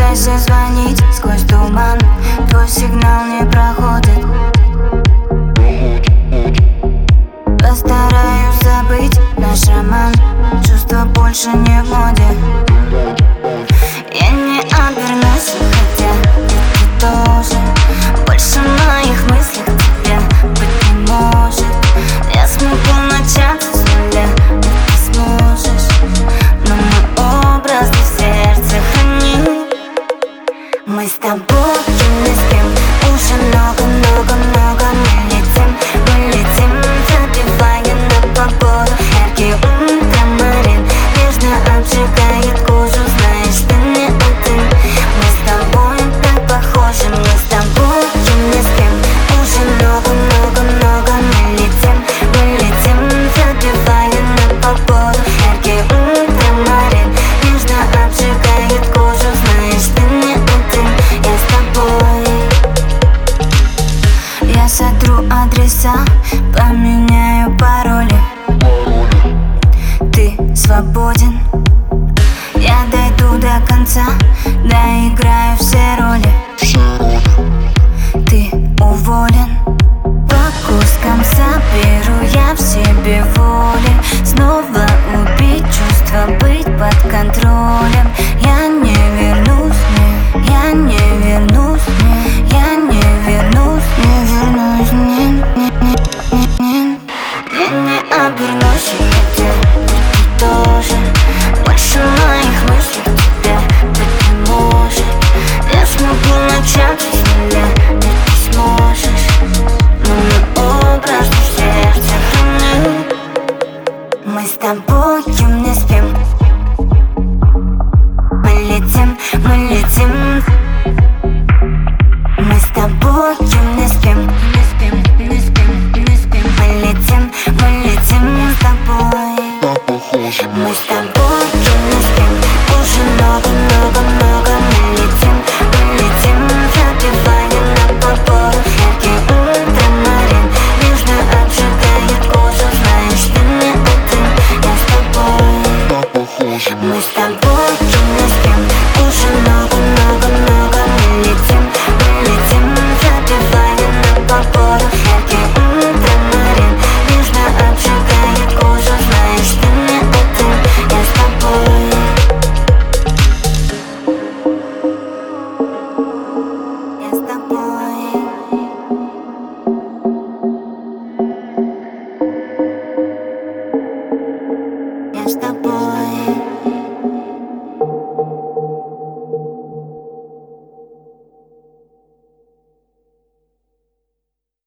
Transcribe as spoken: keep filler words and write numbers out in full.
Постарайся звонить сквозь туман, твой сигнал не проходит. Постараюсь забыть наш роман, чувства больше не в моде. Я не обернусь, хотя ты тоже. Больше в моих мыслях тебя быть не может. Я смогу начать с нуля, но ты сможешь. Но мой образ в сердце храни. Мы с тобой не спим уже много-много-много. Мы летим, мы летим, забивая на погоду. Яркий ультрамарин нежно обжигает кожу. Знаешь, ты не один. Мы с тобой так похожи. Мы с тобой не спим уже много-много-много. Мы летим, мы летим, забивая на погоду. Яркий ультрамарин нежно обжигает кожу. Знаешь, ты не один. Я с тобой. Я сотру адреса, поменяю пароли. Ты свободен. Я дойду до конца, доиграю все роли. Ты уволен. По кускам заберу я в себе воли. Снова убить чувство, быть под контролем. Я не вернусь, не, я не вернусь, не, я не вернусь, не вернусь, не, не, не, не. Я не обернусь, хотя ты тоже. Больше моих мыслей тебя быть не может. Я смогу начать с нуля, и ты сможешь. Но мой образ в сердце храни. Мы с тобой не спим. Мы летим, мы летим. Мы с тобой не спим. Не спим, не спим, не спим. Мы летим, мы летим с тобой. Мы с тобой не спим уже много-много-много. Мы летим, мы летим, забивая на погоду. Яркий ультрамарин нежно обжигает кожу. Знаешь, ты не один. Я с тобой. Мы с тобой не спим уже много-много-много. Мы летим, мы летим, забивая на погоду. Яркий ультрамарин нежно обжигает кожу. Знаешь, ты не один. Я с тобой. Я с тобой.